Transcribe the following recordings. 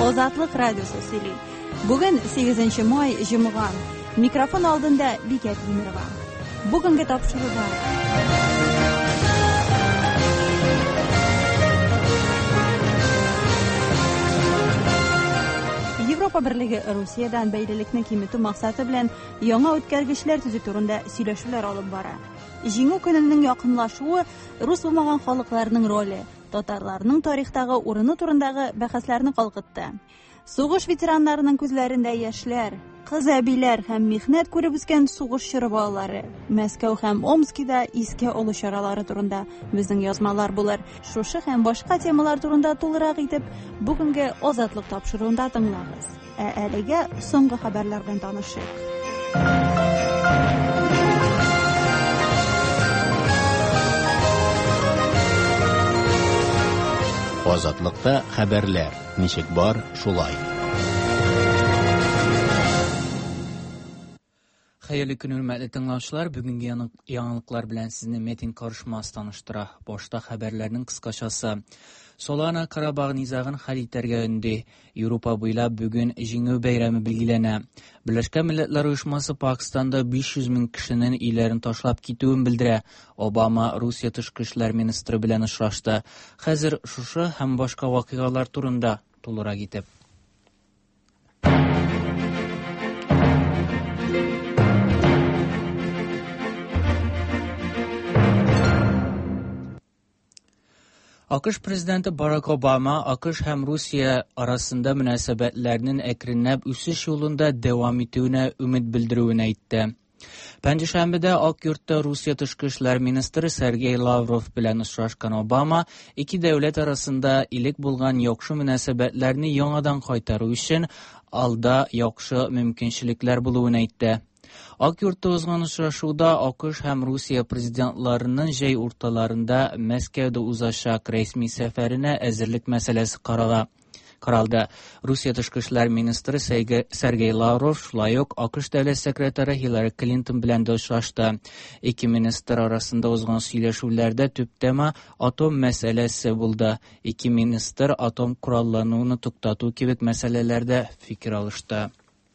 Ozatlık Radyosu söyley. Bugün 8 may Cuma'dan. Mikrofon aldığında Biket Demirova. Bugünkü topşırıda. Европа Birliği Rusiyadan bəylilikni kimitu maqsatı bilan яңа үткәргечләр төзү турында сөйләшүләр алып бара. Җиңү көненең якынлашуы рус булмаган халыкларның роле, татарларның тарихтагы урыны турындагы бәхәсләрне калкытты. Сугыш ветераннарының күзләрендә яшьләр, кыз әбиләр һәм михнәт күреп үскән сугышчы балалары, Мәскәү һәм Омскида иске олы чаралары турында безнең язмалар булыр. Шушы һәм башка темалар турында тулырак итеп бүгенге Азатлык тапшыруында тыңлагыз. Әлегә соңгы хәбәрләр белән танышыйк. Азатлыкта хәбәрләр. Ничек бар, шулай. Хәерле көн, хөрмәтле тыңлаучылар. Бүгенге яңалыклар белән сезне Метин Карышмас таныштыра. Башта хәбәрләрнең кыскачасы. Солана Карабаг низагын хәл итәргә өнди. Европа буйлап бүген җиңү бәйрәме билгеләнә. Берләшкән Милләтләр Оешмасы Пакистанда 500 мең кешенең өйләрен ташлап китүен белдерә. Обама Русия тышкы эшләр министры белән очрашты. Хәзер шушы һәм башка вакыйгалар турында тулырак итеп. АКШ президенты Барак Обама АКШ һәм Русия арасында мөнәсәбәтләрнең әкренләп үсеш юлында дәвам итүенә өмет белдерүен әйтте. Пәнҗешәмбедә Ак йортта Русия тышкы эшләр министры Сергей Лавров белән очрашкан Обама ике дәүләт арасында илек булган яхшы мөнәсәбәтләрне яңадан кайтару өчен алда яхшы мөмкинчелекләр булуын әйтте. Ак йортта узган очрашуда АКШ һәм Русия президентларының җәй урталарында Мәскәүдә узачак рәсми сәфәренә әзерлек мәсьәләсе каралды. Русия тышкы эшләр министры Сергей Лавров шулай ук АКШ дәүләт секретаре Хиллари Клинтон белән дә очрашты. Ике министр арасында узган сөйләшүләрдә төп тема атом мәсьәләсе булды. Ике министр атом кораллануын туктату кебек мәсьәләләрдә фикер алышты.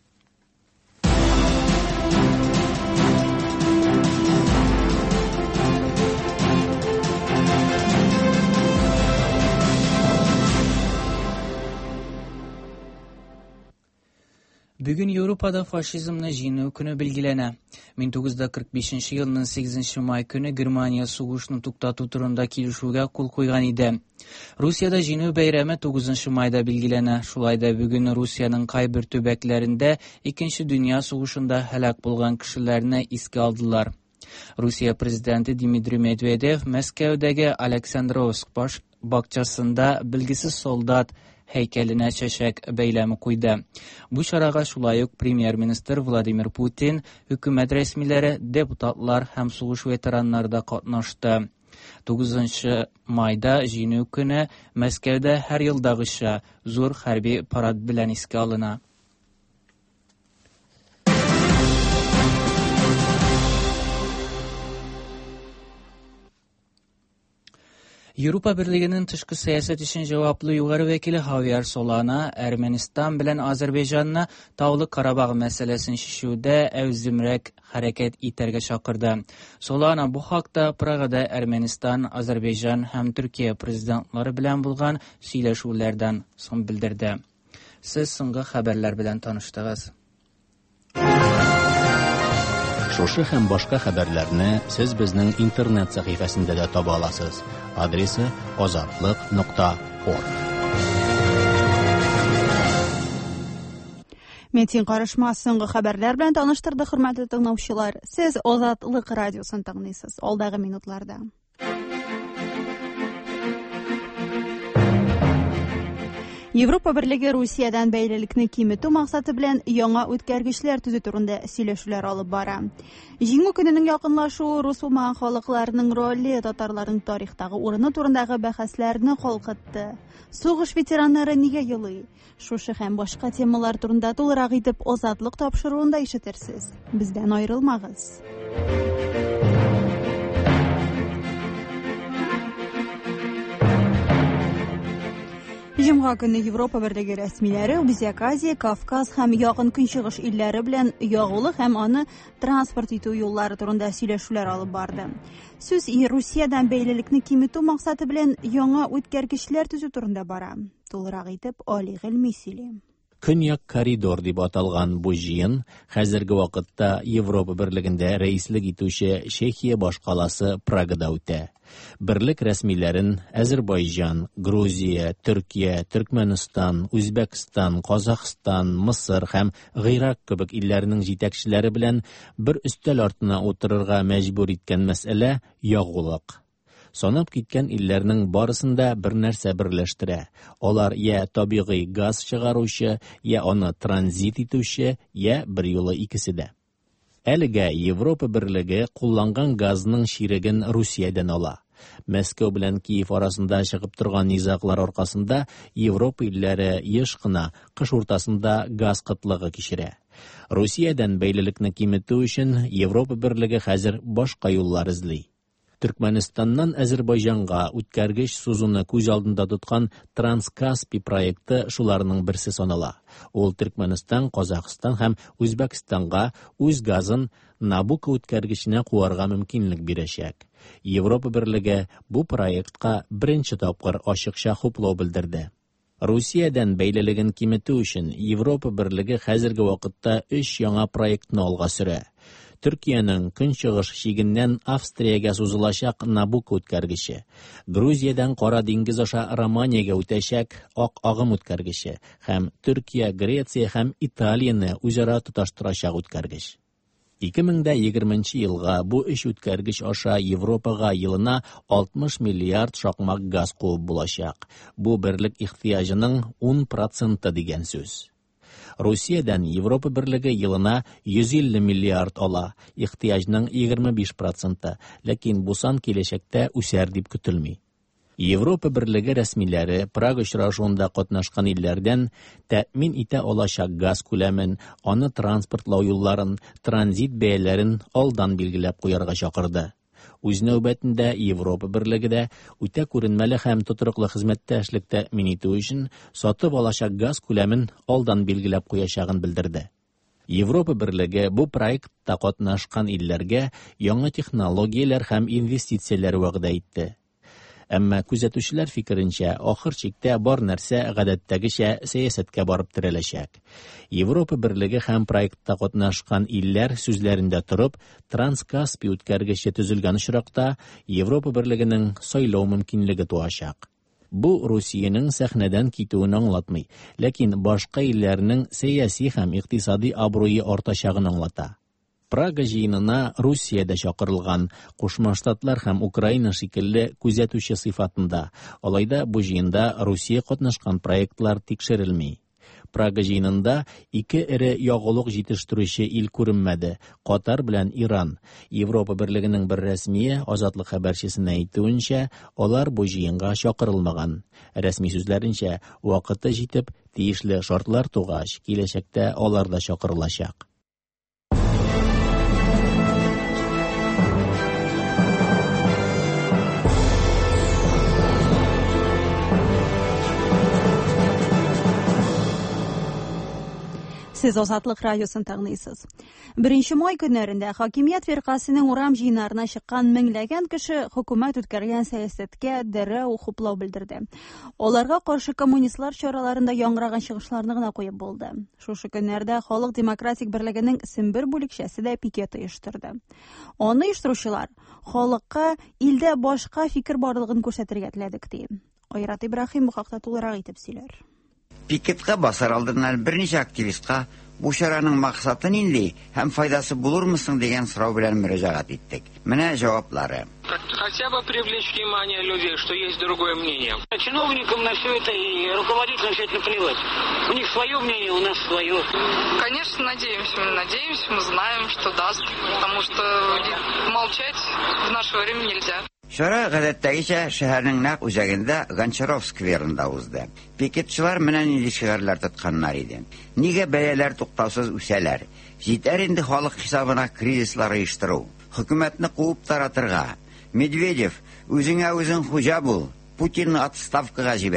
Бүген Европада фашизмны җиңү көне билгеләнә. 1945 елның 8 май көне Германия сугышны туктату турында килешүгә кул куйган иде. Русиядә җиңү бәйрәме 9 майда билгеләнә. Шулай да бүген Русиянең кайбер төбәкләрендә Икенче дөнья сугышында һәлак булган кешеләрне искә алдылар. Русия президенты Дмитрий Медведев Мәскәүдәге Александровск бакчасында билгесез солдат һәйкәленә чәчәк бәйләме куйды. Бу чарага шулай ук премьер-министр Владимир Путин, хөкүмәт рәсмиләре, депутатлар һәм сугыш ветераннары да катнашты. 9 майда җиңү көне Мәскәүдә һәр елдагыча зур хәрби парад белән искә алына. Европа Берлегенең тышкы сәясәт өчен җаваплы югары вәкиле Хавьер Солана Әрмәнстан белән Азәрбайҗанны Таулы Карабаг мәсьәләсен чишүдә әүземрәк хәрәкәт итәргә чакырды. Солана бу хакта Прагада Әрмәнстан, Азәрбайҗан һәм Төркия президентлары белән булган сөйләшүләрдән соң белдерде. Сез соңгы хәбәрләр белән таныштыгыз. Шушы һәм башка хәбәрләрне сез безнең интернет сәхифәсендә дә таба аласыз. Адресы azatlyk.org. Метин Карышмас соңгы хәбәрләр белән таныштырды, хөрмәтле тыңлаучылар. Сез Азатлык радиосын тыңлыйсыз алдагы минутларда. Европа Берлеге Русиядан бәйлелекне киметү максаты белән яңа үткәргечләр төзү турында сөйләшүләр алып бара. Җиңү көненең якынлашуы рус булмаган халыкларның роле, татарларның тарихтагы урыны турындагы бәхәсләрне калкытты. Сугыш ветераннары нигә елый? Шушы һәм башка темалар турында тулырак итеп Азатлык тапшыруында ишетерсез. Бездән аерылмагыз. Җомга көнне Европа берлеге рәсмиләре Үзәк Азия, Кавказ һәм Якын Көнчыгыш илләре белән ягулы һәм аны транспорт итү юллары турында сөйләшүләр алып барды. Сүз Русиядән бәйлелекне киметү максаты белән яңа үткәргечләр төзү турында бара. Тулырак итеп Али Гыйльми сөйли. Көньяк коридор дип аталган бу җыен хәзерге вакытта Европа берлегендә рәислек итүче Чехия башкаласы Прагада үтә. Берлек рәсмиләрен Азербайҗан, Грузия, Төркия, Төркмәнстан, Үзбәкстан, Казакъстан, Мысыр һәм Гыйрак кебек илләрнең җитәкчеләре белән бер өстәл артына утырырга мәҗбүр иткән мәсьәлә ягулык. Санап киткән илләрнең барысында бер нәрсә берләштерә. Алар я табигый газ чыгаручы, я аны транзит итүче, я бер юлы икесе дә. Әлегә Европа берлеге кулланган газның ширеген Русиядән ала. Мәскәү белән Киев арасында чыгып торган низаклар аркасында Европа илләре еш кына кыш уртасында газ кытлыгы кичерә. Русиядән бәйлелекне киметү өчен Европа берлеге хәзер башка юллар эзли. Төркмәнстаннан Азербайҗанга үткәргеч сузуны күз алдында тоткан Транскаспий проекты шуларның берсе санала. Ул Төркмәнстан, Казакъстан һәм Үзбәкстанга үз газын Набука үткәргеченә куарга мөмкинлек бирәчәк. Европа берлеге бу проектка беренче тапкыр ачыкча хуплау белдерде. Русиядән бәйлелеген киметү өчен Европа берлеге хәзерге вакытта 3 яңа проектны алга сөрә. Төркиянең көнчыгыш чигеннән Австриягә сузылачак Набука үткәргече, Грузиядән Кара диңгез аша Романиягә үтәчәк Ак агым үткәргече һәм Төркия, Греция һәм Италияны үзара тоташтырачак үткәргеч. 2020 елга бу 3 үткәргеч аша Европага елына 60 миллиард шакмак газ куып булачак. Бу берлек ихтыяҗының 10% дигән сүз. Русиядән Европа берлеге елына 150 миллиард ала, ихтыяҗның 25%, ләкин бу сан киләчәктә үсәр дип көтелми. Европа берлеге рәсмиләре Прага очрашуында катнашкан илләрдән тәэмин итә алачак газ күләмен, аны транспортлау юлларын, транзит бәяләрен алдан билгеләп куярга чакырды. Үз нәүбәтендә Европа берлеге дә үтә күренмәле һәм тотрыклы хезмәттәшлек тәэмин итү өчен сатып алачак газ күләмен алдан билгеләп куячагын белдерде. Европа берлеге бу проектта катнашкан илләргә яңа технологияләр һәм инвестицияләр вәгъдә итте. Әмма күзәтүчеләр фикеренчә, ахыр чиктә бар нәрсә гадәттәгечә сәясәткә барып терәләчәк. Европа берлеге һәм проектта катнашкан илләр сүзләрендә торып, Транскаспий үткәргече төзелгән очракта Европа берлегенең сайлау мөмкинлеге туачак. Бу Русиянең сәхнәдән китүен аңлатмый, ләкин башка илләрнең сәяси һәм икътисади абруе артачагын аңлата. Прага җыенына Русия дә чакырылган, Кушма Штатлар һәм Украина шикелле күзәтүче сыйфатында. Алайда бу җыенда Русия катнашкан проектлар тикшерелми. Прага җыенында 2 эре ягулык җитештерүче ил күренмәде: Катар белән Иран. Европа берлегенең бер рәсмие Азатлык хәбәрчесенә әйтүенчә, алар бу җыенга чакырылмаган. Рәсми сүзләренчә, вакыты җитеп, тиешле шартлар тугач, киләчәктә алар да чакырылачак. Сез Азатлык радиосын тыңлыйсыз. 1 май көннәрендә хакимият фиркасының урам җыеннарына чыккан меңләгән кеше хөкүмәт үткәргән сәясәткә дәррәү хуплау белдерде. Аларга каршы коммунистлар чараларында яңгыраган чыгышларны гына куеп булды. Шушы көннәрдә Халык демократик берлегенең Сембер бүлекчәсе дә пикет оештырды. Аны оештыручылар халыкка илдә башка фикер барлыгын күрсәтергә теләдек ди. Айрат Ибраһим бу хакта тулырак итеп сөйләр. Пикетка басар алдыннан берничә активистка бу чараның максаты нинди һәм файдасы булырмы соң дигән сорау белән мөрәҗәгать иттек. Менә җаваплары. Хотя бы привлечь внимание людей, что есть другое мнение. Чиновникам на все это и руководителям все это наплевать. У них свое мнение, у нас свое. Конечно, надеемся, мы знаем, что даст, потому что молчать в наше время нельзя. Чара гадәттәгечә шәһәрнең нәкъ үзәгендә Гончаров скверында узды. Пикетчылар менән нинди шигарьләр тотканнар иде. Нигә бәяләр туктаусыз үсәләр? Җитәр инде халык хисабына кризислар оештыру. Хөкүмәтне куып таратырга. Медведев, үзеңә үзең хуҗа бул. Путинны отставкага җибәр.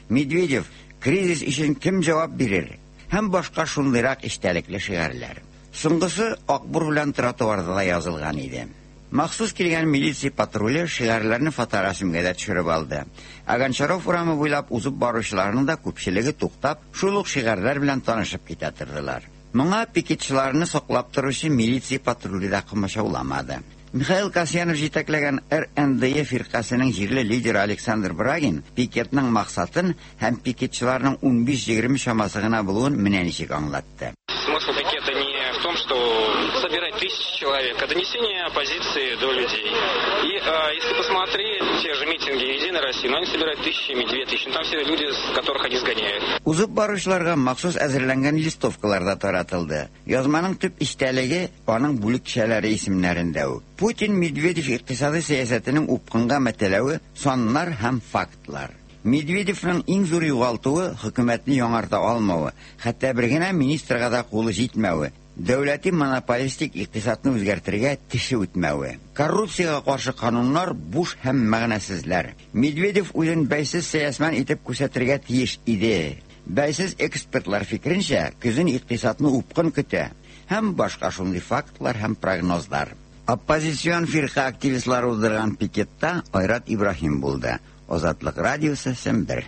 Медведев, кризис өчен кем җавап бирер? Һәм башка шундыйрак истәлекле шигырьләр. Соңгысы Акбур белән тротуарда да язылган иде. Махсус килгән милиция патруле шигырьләрне фоторәсемгә дә төшереп алды. Гончаров урамы буйлап узып баручыларның да күпчелеге туктап, шул ук шигырьләр белән танышып китә тордылар. Моңа пикетчыларны саклап торучы милиция патруле дә комачауламады. Михаил Касьянов җитәкләгән РНДЕ фиркасының җирле лидеры Александр Брагин пикетның максатын һәм пикетчыларның 15-20 чамасы гына булуын менә ничек аңлатты. Смысл пикета не в том, что собирать тысячи человек, а донесение оппозиции до людей. И если посмотреть те же митинги Единой России, но они собирают тысячами, 2000, там все люди, которых они сгоняют. Узып баручыларга махсус әзерләнгән листовкалар да таратылды. Язманың төп истәлеге аның бүлекчәләре исемнәрендә үк. Путин Медведев икътисади сәясәтенең упкынга мәтәләве саннар һәм фактлар. Медведевның иң зур югалтуы хөкүмәтне яңарта алмавы, хәтта бер генә министрга да кулы җитмәве, дәүләти монополистик икътисадны үзгәртергә теше үтмәве. Коррупциягә каршы кануннар буш һәм мәгънәсезләр. Медведев үзен бәйсез сәясәтмән итеп күрсәтергә тиеш иде. Бәйсез экспертлар фикеренчә, көзен икътисадны упкын көтә. Һәм башка шундый фактлар һәм прогнозлар. Оппозицион фирка активистлары уздырган пикетта Айрат Ибраһим булды. Азатлык радиосы Сембер.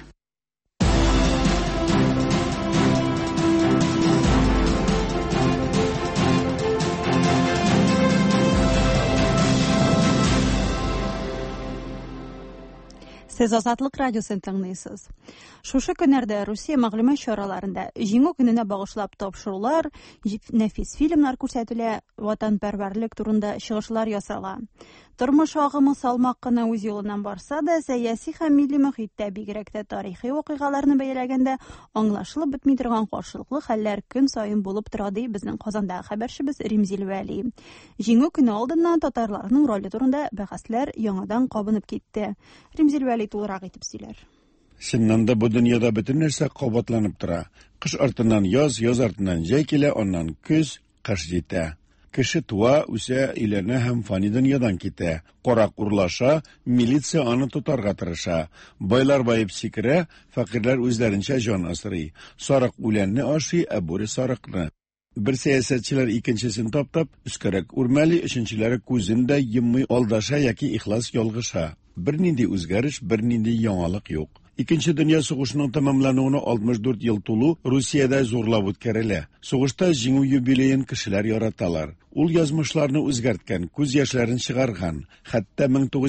Сез Азатлык радиосын тыңлыйсыз. Шушы көннәрдә Русия мәгълүмат чараларында җиңү көненә багышлап тапшырулар, нәфис фильмнар күрсәтелә, ватанпәрвәрлек турында чыгышлар ясала. Тормыш агымы салмак кына үз юлыннан барса да, сәяси һәм милли мөхиттә бигрәк тә тарихи вакыйгаларны бәяләгәндә аңлашылып бетми торган каршылыклы хәлләр көн саен булып тора ди безнең Казандагы хәбәрчебез Римзил Вәли. Җиңү көне алдыннан татарларның роле турында бәхәсләр яңадан кабынып китте. Римзил Вәли тулырак итеп сөйләр. Чыннан да бу дөньяда бөтен нәрсә кабатланып тора. Кыш артыннан яз, яз артыннан җәй килә, аннан көз, кыш җитә. Кеше туа, үсә, өйләнә һәм фани дөньядан китә. Карак урлаша, милиция аны тотарга тырыша. Байлар байып сикерә, фәкыйрьләр үзләренчә җан асрый. Сарык үләнне ашый, ә бүре сарыкны. Бер сәясәтчеләр икенчесен таптап, үскәрәк үрмәли, өченчеләре күзен дә йоммый алдаша яки ихлас ялгыша. Бернинди үзгәреш, бернинди яңалык юк. Икенче дөнья сугышының тәмамлануына 64 ел тулу Русиядә зурлап үткәрелә. Сугышта җиңү юбилеен кешеләр яраталар. Ул язмышларны үзгәрткән, күз яшьләрен чыгарган. Хәтта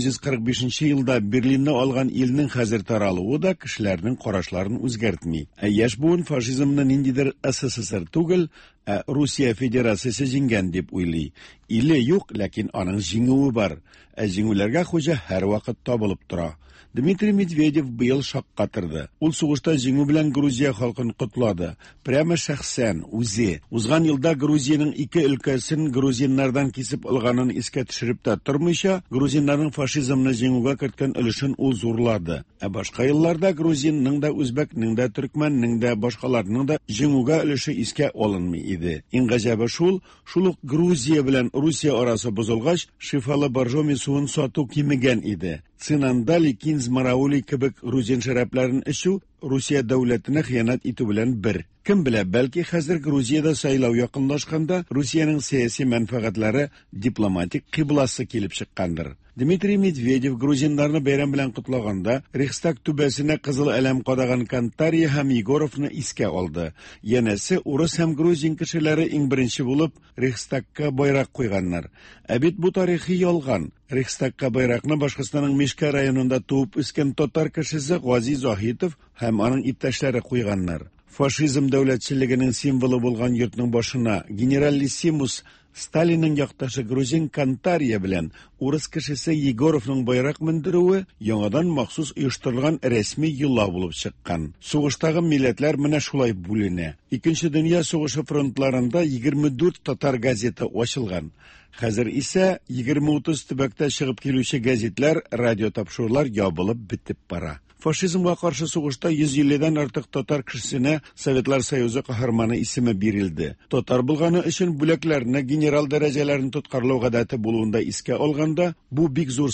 1945 елда Берлинне алган илнең хәзер таралуы да кешеләрнең карашларын үзгәртми. Яшь буын фашизмны ниндидер СССР түгел, Русия Федерациясе җиңгән дип уйлый. Иле юк, ләкин аның җиңүе бар. Җиңүләргә хуҗа һәр вакыт табылып тора. Дмитрий Медведев быел шаккатырды. Ул сугышта җиңү белән Грузия халкын котлады. Прямо шәхсән, үзе. Узган елда Грузиянең 2 өлкәсен грузиннардан кисеп алганын искә төшереп тә тормыйча, грузиннарның фашизмны җиңүгә керткән өлешен ул зурлады. Башка елларда грузинның да, үзбәкнең дә, төркмәннең дә, башкаларның да җиңүгә өлеше искә алынмый иде. Иң гаҗәбе шул ук Грузия белән Русия арасы бозылгач, шифалы боржоми суын сату кимегән иде. Цинандали, Кинз, Мараули кебек грузин шәрәпләрен эчү Русия дәүләтенә хыянат итү белән бер. Кем белә, бәлки хәзер Грузиядә сайлау якынлашканда Русиянең сәяси мәнфәгатьләре дипломатик кыйбласы килеп чыккандыр. Дмитрий Медведев грузиннарны бәйрәм белән кутлаганда Рейхстаг түбәсенә кызыл әләм кадаган Кантария һәм Егоровны искә алды. Янәсе, урыс һәм грузин кешеләре иң беренче булып Рейхстагка байрак куйганнар. Бит бу тарихи ялган. Рейхстагка байракны Башкортстанның Мишка районында туып үскән татар кешесе Гази Заһитов һәм аның иптәшләре куйганнар. Фашизм дәүләтчелегенең символы булган йортның башына генералиссимус Сталинның якташы грузин Кантария белән урыс кешесе Егоровның байрак мендерүе яңадан махсус оештырылган рәсми юла булып чыккан. Сугыштагы милләтләр менә шулай бүленә. Икенче дөнья сугышы фронтларында 24 татар газеты ачылган. Хәзер исә 20-30 төбәктә чыгып килүче газетлар, радио тапшырулар ябылып бетеп бара. Фашизмга каршы сугышта 150дән артык татар кешесенә Советлар Союзы каһарманы исеме бирелде. Татар булганы өчен бүләкләрне, генерал дәрәҗәләрен тоткарлау гадәте булуында искә алганда, бу бик зур сан.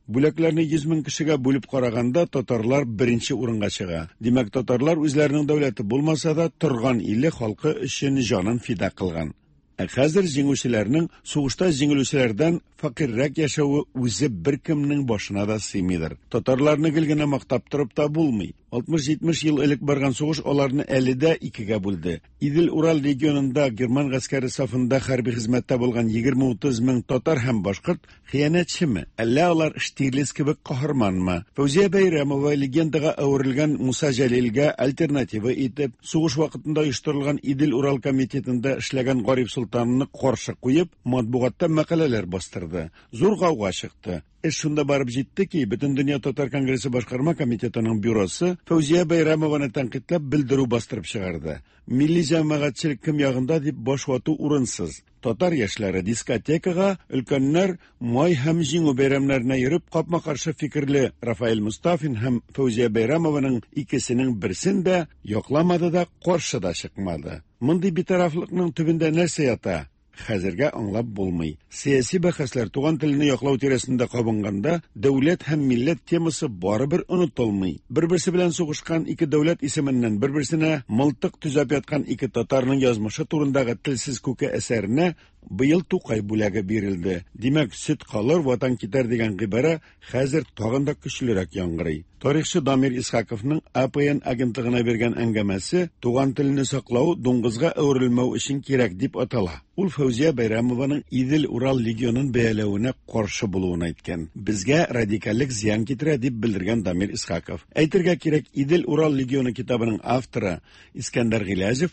Бүләкләрне 100 мең кешегә бүлеп караганда татарлар беренче урынга чыга. Димәк, татарлар үзләренең дәүләте булмаса да торган иле халкы өчен җанын фида кылган. Хәзер җиңүчеләрнең сугышта җиңелүчеләрдән факиррәк яшәве үзе беркемнең башына да сыймыйдыр. Татарларны гел генә мактап торып та булмый. 60-70 ел элек барган сугыш аларны әле дә икегә бүлде. Идел-Урал регионында герман гаскәре сафында хәрби хезмәттә булган 20-30 мең татар һәм башкорт хыянәтчеме? Әллә алар Штирлиц кебек каһарманмы? Фәүзия Бәйрәмова легендаға әверелгән Муса Җәлилгә альтернатива итеп, сугыш вакытында оештырылган Идел-Урал комитетында эшләгән Гариф Султанны каршы куеп, матбугатта мәкаләләр бастырды. Зур гауга чыкты. Шунда барып җитте ки, Бөтен дөнья татар конгрессы башкарма комитетының бюросы Фәүзия Бәйрәмованы тәнкыйтьләп белдерү бастырып чыгарды. Милли җәмәгатьчелек кем ягында дип баш вату урынсыз. Татар яшьләре дискотекага, өлкәннәр май һәм җиңү бәйрәмнәренә йөреп, капма-каршы фикерле Рафаэль Мустафин һәм Фәүзия Бәйрәмованың икесенең берсен дә якламады да, каршы да чыкмады. Мондый битарафлыкның төбендә нәрсә ята? Хәзергә аңлап булмый. Сияси бәхәсләр туган телене яклау тирәсендә кабынганда, дәүләт һәм милләт темасы барыбер онытылмый. Бер-берсе белән сугышкан ике дәүләт исеменнән бер-берсенә мылтык түзәп яткан ике татарның язмышы турындагы телсез күке әсәренә быел Тукай бүләге бирелде. Димәк, сөт калыр, ватан китәр дигән гыйбара хәзер тагын да көчлерәк яңгырый. Тарихчы Дамир Исхаковның АПН агентлыгына бергән әңгәмәсе туган телне саклау дуңгызга әверелмәү өчен кирәк дип атала. Ул Фәүзия Бәйрәмованың Идел-Урал легионын бәяләвенә каршы булуын әйткән. Безгә радикаллык зыян китерә дип белдергән Дамир Исхаков. Әйтергә кирәк, Идел-Урал легионы китабының авторы Искәндәр Гилязев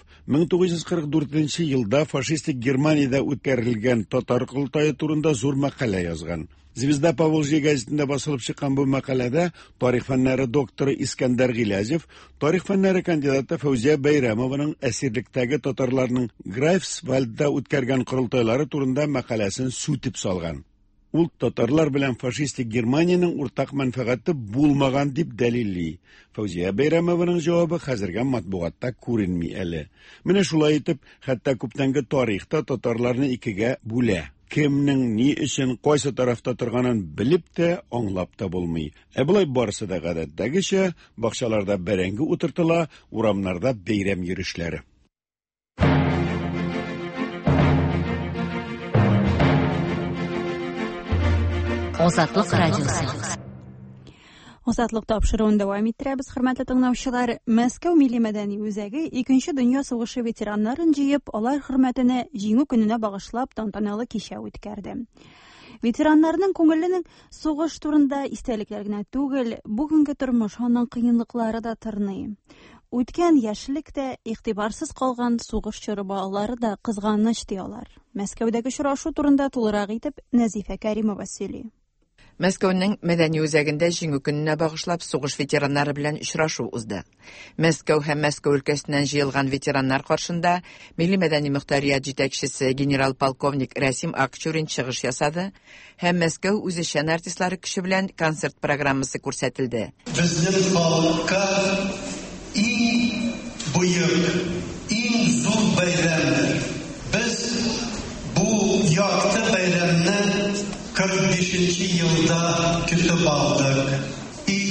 1944 елда фашистик Германиядә үткәрелгән татар кылтайы турында зур мәкалә язган. Звезда Поволжья газетында басылып чыккан бу мәкаләдә тарих фәннәре докторы Искәндәр Гилязев, тарих фәннәре кандидаты Фәүзия Бәйрәмованың әсирлектәге татарларның Грайфсвальдда үткәргән корылтайлары турында мәкаләсен сүтеп салган. Ул татарлар белән фашистик Германиянең уртак мәнфәгате булмаган дип дәлилли. Фәүзия Бәйрәмованың җавабы хәзергә матбугатта күренми әле. Менә шулай итеп, хәтта күптәнге тарихта татарларны икегә бүлә. Кемнең ни өчен кайсы тарафта торганын белеп тә, аңлап та булмый. Булай барысы да гадәттәгечә, бакчаларда бәрәңге утыртыла, урамнарда бәйрәм йөрешләре. Азатлык радиосы. Азатлык тапшыруын дәвам иттерәбез, хөрмәтле тыңлаучылар. Мәскәү милли мәдәни үзәге 2нче дөнья сугышы ветераннарын җыеп, алар хөрмәтенә җиңү көненә багышлап тантаналы кичә үткәрде. Ветераннарның күңеленең сугыш турында истәлекләр генә түгел, бүгенге тормыш аның кыенлыклары да тырный. Үткән яшьлек тә, игътибарсыз калган сугыш чоры балалары да кызганыч диялар. Мәскәүдәге очрашу турында тулырак итеп Нәзифә Кәримова сөйли. Мәскәүнең мәдәни үзәгендә җиңү көненә багышлап сугыш ветераннары белән очрашу узды. Мәскәү һәм Мәскәү өлкәсеннән җыелган ветераннар каршында милли мәдәни мөхтәрият җитәкчесе генерал-полковник Рәсим Акчурин чыгыш ясады һәм Мәскәү үзешчән артистлары көче белән концерт программасы күрсәтелде. Безнең халыкка иң бөек, иң зур бәйрәм. Без бу якты бәйрәмне 45 yılda kütüp aldık. İlk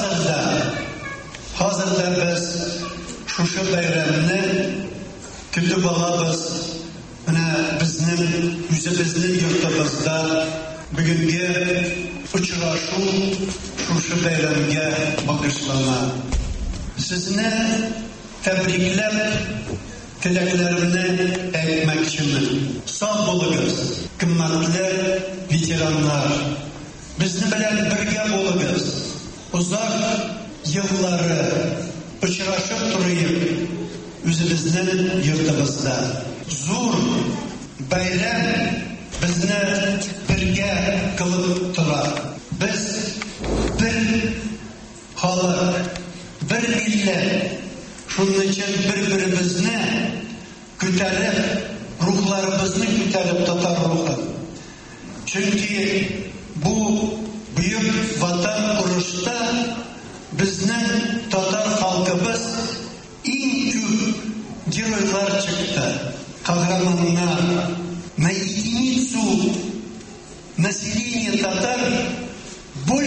hazırda biz şu bayramını kütüp alabız. Bizning yurtimizda bugungi uchrashuv şu bayramga bag'ishlangan. Sizni tabriklab tilaklarımni aytmoqchiman. Sog' bo'linglar, qimmatli veteranlar. Bizni bilan birga bo'linglar. Uzaq yilları uchrashib turib, o'zimizning yurtimizda zo'r bayram bizni birga qilib turadi. Biz bir xalq, bir millat. Şunun için birbirimizni ko'tarib, ruhlarimizni ko'tarib tatar ruhlar. Çünkü bu büyük vatan urushda bizning tatar xalqimiz eng ko'p giroylar chiqdi. Qahramonlar, на единицу населения татар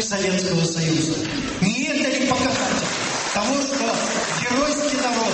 Советского Союза. Не это ли показатель того, что геройский народ...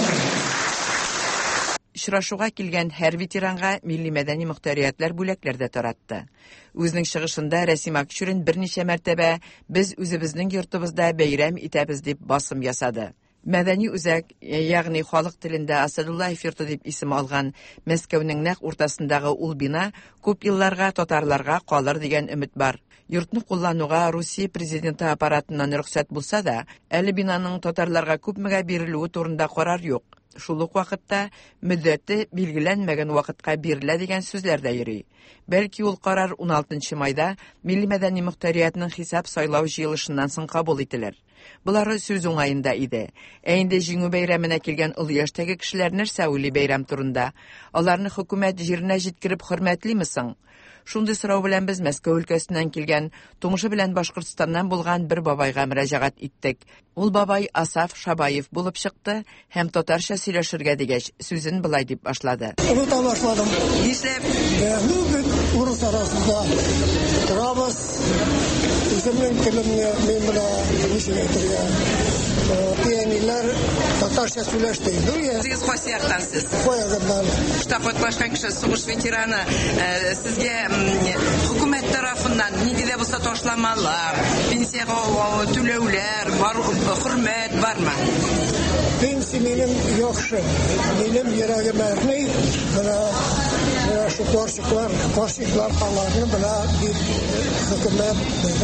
Очрашуга килгән һәр ветеранга милли мәдәни мөхтәриятләр бүләкләрдә таратты. Үзенең чыгышында Рәсим Акчурин берничә мәртәбә без үзебезнең йортыбызда бәйрәм итәбез дип басым ясады. Мәдәни үзәк, ягъни халык телендә Асадуллаев йорты дип исем алган Мәскәүнең нәкъ уртасындагы ул бина күп елларга татарларга калыр дигән өмет бар. Йортны куллануга Русия президенты аппаратыннан рөхсәт булса да, әле бинаның татарларга күпмегә бирелүе турында карар юк. Шул ук вакытта мөддәте билгеләнмәгән вакытка бирелә дигән сүзләр дә йөри. Бәлки ул карар 16 майда милли мәдәни мөхтәриятның хисап сайлау җыелышыннан соң кабул ителер. Булары сүз уңаенда иде. Инде җиңү бәйрәменә килгән ул яшьтәге кешеләр нәрсә уйлый бәйрәм турында? Аларны хөкүмәт җиренә җиткереп хөрмәтлиме соң? Шундый сорау белән без Мәскәү өлкәсеннән килгән, тумышы белән Башкортстаннан булган бер бабайга мөрәҗәгать иттек. Ул бабай Асаф Шабаев булып чыкты һәм татарча сөйләшергә дигәч, сүзен былай дип башлады. Оныта башладым. Нишләп? Урыс арасында торабыз. Үземнең телемне мен белән нишәйтергә. Пионерлар татарча сөйләште. Сез кайсы яктансыз? Кайгыдан. Штаб катнашкан кеше, сугыш ветераны, сезгә хөкүмәт тарафыннан нинди дә булса ташламалар, пенсияга түләүләр, хөрмәт бармы? Пенсия минем яхшы. Минем йөрәгем әрни. Менә шу каршылар халарны белә дип хөкүмәт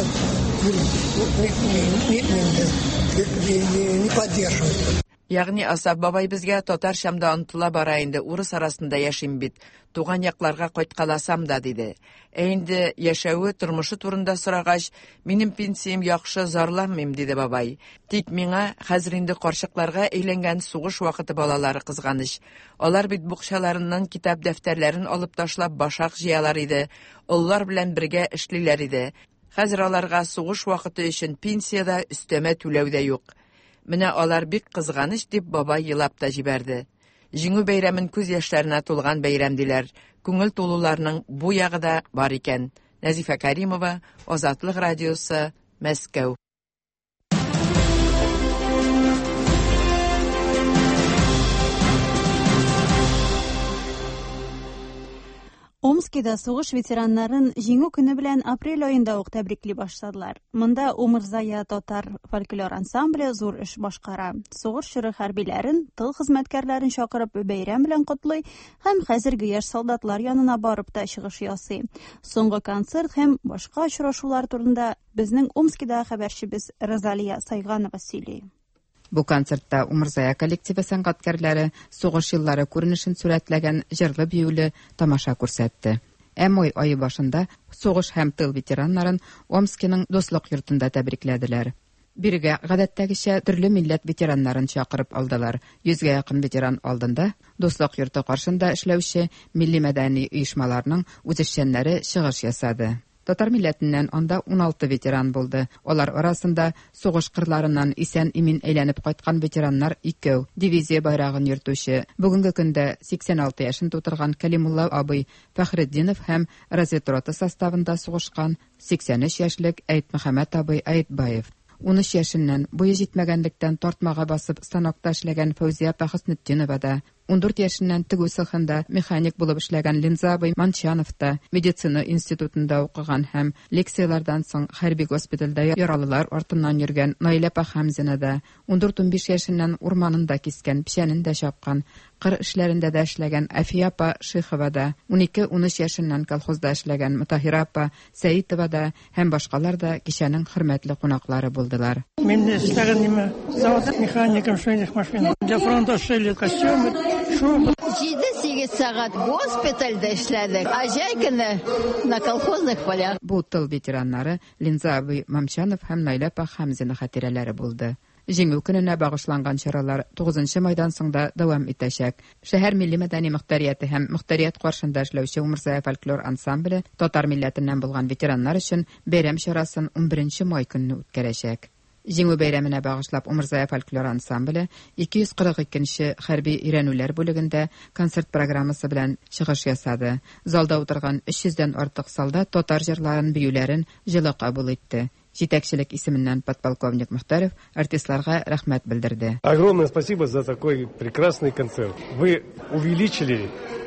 не поддерживает. Ягъни Асаф бабай безгә татар шамда онытыла бара инде, урыс арасында яшим бит. Туган якларга кайткаласам да диде. Инде яшәүе, тормышы турында сорагач, минем пенсиям яхшы, зарламыйм диде бабай. Тик миңа хәзер инде карчыкларга әйләнгән сугыш вакыты балалары кызганыч. Алар бит букчаларыннан китап дәфтәрләрен алып ташлап башак җыялар иде. Уллар белән бергә эшлиләр иде. Хәзер аларга сугыш вакыты өчен пенсияда өстәмә түләү дә юк. Менә алар бик кызганыч дип бабай елап та җибәрде. Җиңү бәйрәмен күз яшьләренә тулган бәйрәм диләр. Күңел тулуларның бу ягы да бар икән. Назифа Каримова, Азатлык радиосы, Мәскәү. Омскида сугыш ветераннарын җиңү көне белән апрель аенда ук тәбрикли башладылар. Монда Умырзая татар фольклор ансамбле зур эш башкара. Сугыш чоры хәрбиләрен, тыл хезмәткәрләрен чакырып бәйрәм белән котлый һәм хәзерге яшь солдатлар янына барып та чыгыш ясый. Соңгы концерт һәм башка очрашулар турында безнең Омскида хәбәрчебез Розалия Сайганова сөйли. Бу концертта Умырзая коллективы сәнгатькәрләре сугыш еллары күренешен сурәтләгән җырлы биюле тамаша күрсәтте. Май айы башында сугыш һәм тыл ветераннарын Омскиның дуслык йортында тәбрикләделәр. Биргә гадәттәгечә төрле милләт ветераннарын чакырып алдылар. 100-гә якын ветеран алдында дуслык йорты каршында эшләүче милли мәдәни оешмаларның үзешчәннәре чыгыш ясады. Татар милләтеннән анда 16 ветеран булды. Алар арасында сугыш кырларыннан исән-имин әйләнеп кайткан ветераннар 2, дивизия байрагын йөртүче. Бүгенге көндә 86 яшен тутырган Калимулла абый Фәхретдинов һәм разведрота составында сугышкан 83 яшьлек Әйт Мөхәммәд абый Әйтбаев. 13 яшеннән буе җитмәгәнлектән тартмага басып станокта эшләгән Фәүзия Хоснетдинова да, 14 яшеннән тегү цехында механик булып эшләгән Линза абый Манчанов та, медицина институтында укыган һәм лекцияләрдән соң хәрби госпитальдә яралылар артыннан йөргән Наилә Хәмзина да, 14-15 яшеннән урманында кискән, печәнен дә чапкан, кыр эшләрендә дә эшләгән Афия апа Шихова да, 12-13 яшеннән колхозда эшләгән Мутахира апа Сәитова да һәм башкалар да кичәнең хөрмәтле кунаклары булдылар. Мин эшләгәнем завод механиком швейных машин. Для фронта шили костюмы. 7-8 сәгать госпитальдә эшләдек, а җәй көне на колхозных полях. Бу тыл ветераннары Линза абый Мамчанов һәм Наилә Хәмзина хатирәләре булды. Җиңү көненә багышланган чаралар 9 майдан соңда дәвам итәчәк. Шәһәр милли мәдәни мөхтәрияте һәм мөхтәрият каршында эшләүче Умырзая фольклор ансамбле татар милләтеннән булган ветераннар өчен бәйрәм чарасын 11 май көнне үткәрәчәк. Җиңү бәйрәменә багышлап Умырзая фольклор ансамбле 242-нче хәрби өйрәнүләр бүлегендә концерт программасы белән чыгыш ясады. Залда утырган 300-дән артык солдат татар җырларын, биюләрен җылы кабул итте. Җитәкчелек исеменнән подполковник Мөхтәров артистларга рәхмәт белдерде. Огромное спасибо за такой прекрасный концерт. Вы увеличили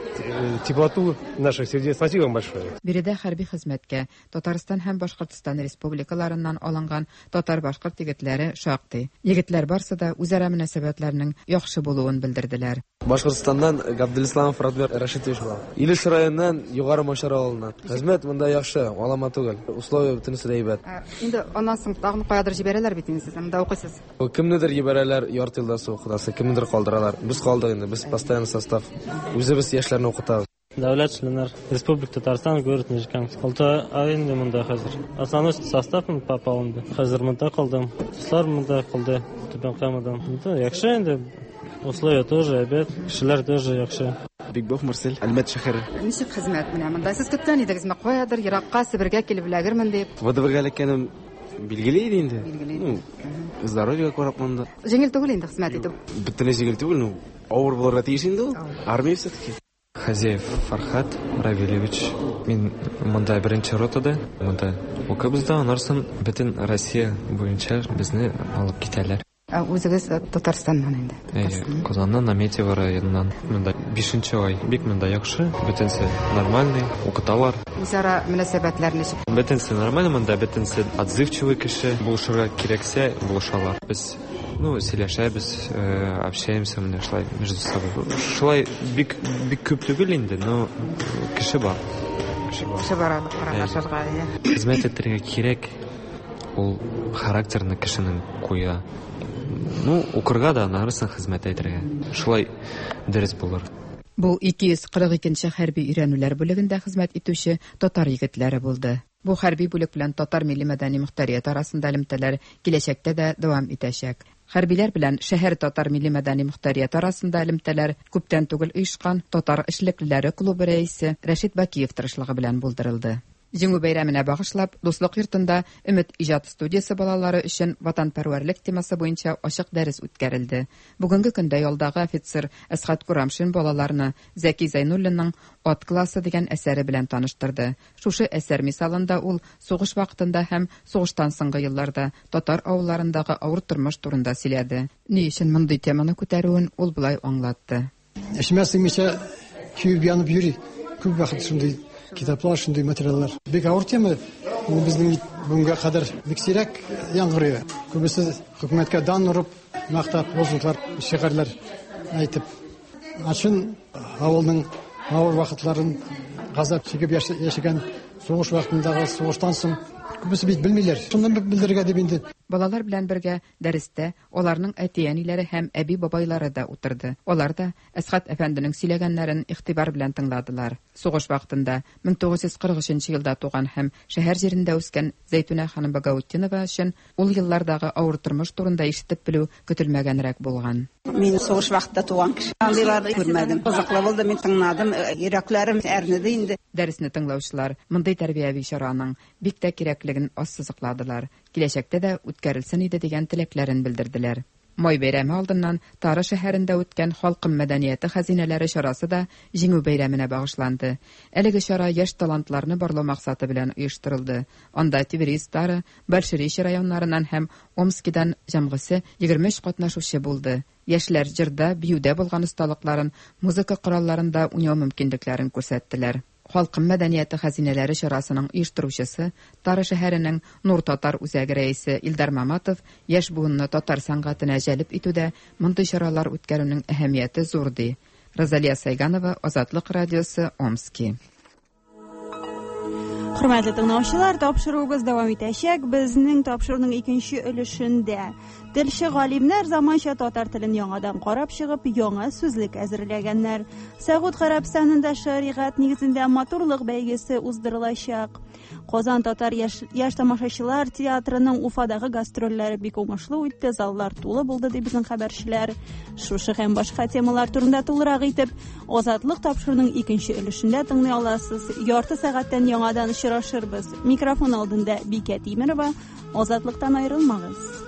теплоту наших сердец. Спасибо вам большое. Биредә хәрби хезмәткә Татарстан һәм Башкортстан республикаларыннан алынган татар-башкорт егетләре шактый. Егетләр барсы да үзара мөнәсәбәтләрнең яхшы булуын белдерделәр. Башкортстаннан Габделислам Фаратбек Рашидович була. Илеш районыннан югары Машара авылыннан. Хезмәт монда яхшы, алама түгел. Условия бөтенесе дә әйбәт. Инде аннан соң тагын каядыр җибәрәләр бит инде, сез монда укыйсыз. Кемнедер җибәрәләр, ярты елда укытасы, кемнедер калдыралар. Без калдык инде, без постоянный состав. Үзебез яшьләрне укытабыз. Дәүләт эшленәр, Республика Татарстан, город Нижканск. Алты ай инде монда хәзер. Основной состав попал инде. Хәзер монда калдым. Туслар монда калды. Түбәнкамадан. Яхшы инде. Условия тоже әйбәт, кешеләр тоже яхшы. Бикбов Марсель, Әлмәт шәһәре. Ничек хезмәт менә монда? Сез көткән идегезме? Каядыр еракка Себергә килеп эләгермен дип. ВДВгә эләккәнем билгеле иде инде. Здоровье карап монда. Җиңел түгел инде хезмәт итеп. Бөтенләй җиңел түгел, авыр булырга тиеш инде ул. Армия все-таки. Хазеев Фархат Равилевич. Мин монда беренче ротада, монда укыбызда, аннан бөтен Россия буенча безне алып китәләр. Үзегез Татарстаннан инде. Казаннан, Наметьево районыннан. Монда 5нче ай. Бик монда яхшы, бөтенсе нормальный, укыталар. Үзара мөнәсәбәтләр ничек? Бөтенсе нормальный, монда бөтенсе отзывчивый кеше, булышырга кирәксә булышалар. Без сөйләшәбез, общаемся менә шулай между собой. Шулай бик күп түгел инде, но кеше бар. Кеше бар аралашырга. Хезмәт итәргә кирәк. Ул характерны кешенең куя. Укырга да нарысын хезмәт итәргә. Шулай дөрес булыр. Бу 242нче хәрби өйрәнүләр бүлегендә хезмәт итүче татар егетләре булды. Бу хәрби бүлек белән татар милли мәдәни мөхтәрият арасында элемтәләр киләчәктә дә дәвам итәчәк. Хәрбиләр белән шәһәр татар милли мәдәни мөхтәрият арасында элемтәләр күптән түгел оешкан татар эшлеклеләре клубы рәисе Рәшит Бакиев тырышлыгы белән булдырылды. Җиңү бәйрәменә багышлап, Дуслык йортында Өмет иҗат студиясе балалары өчен ватанпәрвәрлек темасы буенча ачык дәрес үткәрелде. Бүгенге көндә ялдагы офицер Әсхат Курамшин балаларны Зәки Зайнуллинның Ат классы дигән әсәре белән таныштырды. Шушы әсәр мисалында ул сугыш вакытында һәм сугыштан соңгы елларда татар авылларындагы авыр тормыш турында сөйләде. Ни өчен мондый теманы күтәрүен ул булай аңлатты. Эшмәсең мичә күйеп янып йөри. Күп вакыт шундый китаплар, шундый материаллар. Бик авыр тема. Ул безнең бүгенгә кадәр бик сирәк яңгырый. Күбесе хөкүмәткә дан урып, мактап, лозунглар шигырьләр әйтеп. Ачын авылның авыр вакытларын газап чигеп яшәгән сугыш вакытындагы сугыштан соң күбесе бит белмиләр. Шуны белдерергә дип инде. Балалар белән бергә дәрестә аларның әти-әниләре һәм әби-бабайлары да утырды. Алар да Әсхат әфәнденең сөйләгәннәрен игътибар белән тыңладылар. Сугыш вакытында 1943 елда туган һәм шәһәр җирендә үскән Зәйтүнә ханым Багаутдинова өчен ул еллардагы авыр тормыш турында ишетеп белү көтелмәгәнрәк булган. Мин сугыш вакытында туган кеше. Андыйларны күрмәдем. Кызыклы булды, мин тыңладым, йөрәкләрем әрнеде инде. Дәресне тыңлаучылар мондый тәрбияви чараның бик тә кирәклеген ассызыкладылар. Киләчәктә дә үткәрелсен иде дигән теләкләрен белдерделәр. Май бәйрәме алдыннан Тары шәһәрендә үткән халкым мәдәнияте хәзинәләре чарасы да җиңү бәйрәменә багышланды. Әлеге чара яшь талантларны барлау максаты белән оештырылды. Анда Тбилис, Тары, Большеречье районнарыннан һәм Омскидан җәмгысе 23 катнашучы булды. Яшьләр җырда, биюдә булган осталыкларын, музыка коралларында уйнау мөмкинлекләрен күрсәттеләр. Халкым мәдәнияте хәзинәләре чарасының оештыручысы Тары шәһәренең Нур татар үзәге рәисе Илдар Маматов яшь буынны татар сәнгатенә җәлеп итүдә мондый чаралар үткәрүнең әһәмияте зур ди. Розалия Сайганова, Азатлык радиосы, Омски. Хөрмәтле тыңлаучылар, тапшыруыбыз дәвам итәчәк. Безнең тапшыруның икенче өлешендә телче галимнәр заманча татар телен яңадан карап чыгып, яңа сүзлек әзерләгәннәр. Сәгуд Гарәбстанында шәригать нигезендә матурлык бәйгесе уздырылачак. Казан татар яшь тамашачылар театрының Уфадагы гастрольләре бик уңышлы үтте, заллар тулы булды ди безнең хәбәрчеләр. Шушы һәм башка темалар турында тулырак итеп, Азатлык тапшыруның икенче өлешендә тыңлый аласыз. Ярты сәгатьтән яңадан очрашырбыз. Микрофон алдында Бикә Тимерова. Азатлыктан аерылмагыз.